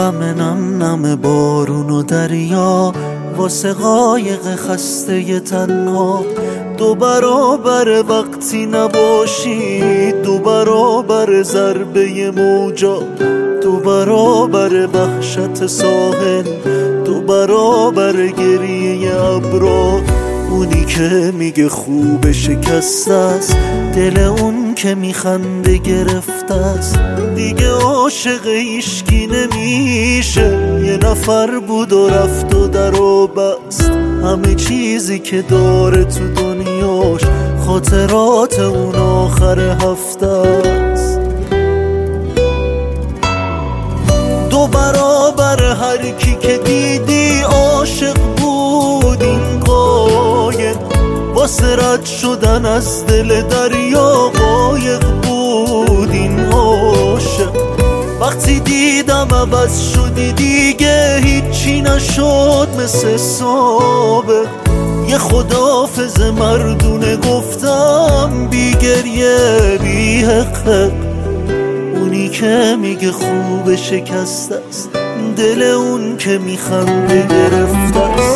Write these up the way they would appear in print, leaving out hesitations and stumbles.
غم نم نم بارون و دریا واسه قایق خسته تنها. 2 برابر وقتی نباشی، 2 برابر ضربه موجا، 2 برابر وحشت ساحل، 2 برابر گریه ابرا. اونی که میگه خوب شکسته است، دل اون که میخنده گرفته است. دیگه عاشق هیچکی نمیشه، یه نفر بود و رفت و در و بست. همه چیزی که داره تو دنیاش خاطرات اون آخر هفته است. 2 برابر هر کی که دیدی عاشق بود این قایق، واسه رد شدن از دل دریا قایق بود این عاشق. وقتی دیدم عوض شدی دیگه هیچی نشد مثل سابق. یه خداحافظ مردونه گفتم بی گریه بی حق. اونی که میگه خوب شکسته است، دل اون که میخنده گرفته است.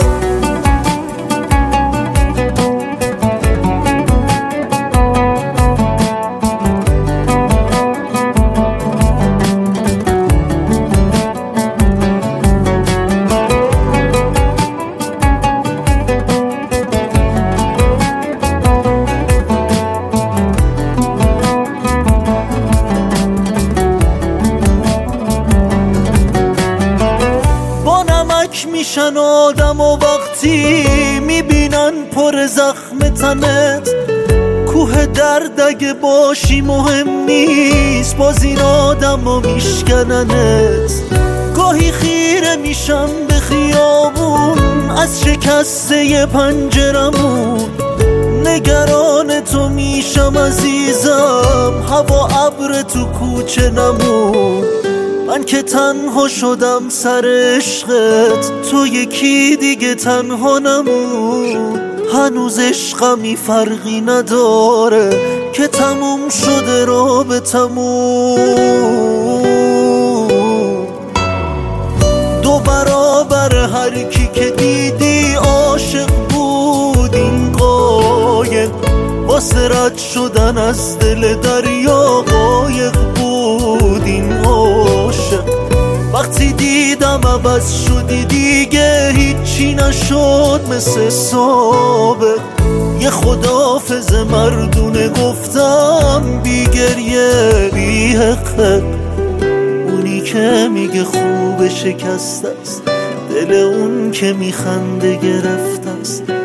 میشن آدم و وقتی میبینن پر زخم تنت. کوه درد اگه باشی مهم نیست، باز این آدم و میشکننت. گاهی خیره میشم به خیابون از شکسته پنجرمون، نگران تو میشم عزیزم، هوا ابر تو کوچه نمون. من که تنها شدم سر عشقت، تو یکی دیگه تنها نمون. هنوز عشقمی فرقی نداره که تموم شده رابطمون. 2 برابر هر کی که دیدی عاشق بود این قایق، واسه رد شدن از دل دریا قایق بود این عاشق. وقتی دیدم عوض شدی دیگه هیچی نشد مثل سابق. یه خداحافظ مردونه گفتم بی گریه بی حق. اونی که میگه خوب شکسته است، دل اون که میخنده گرفته است.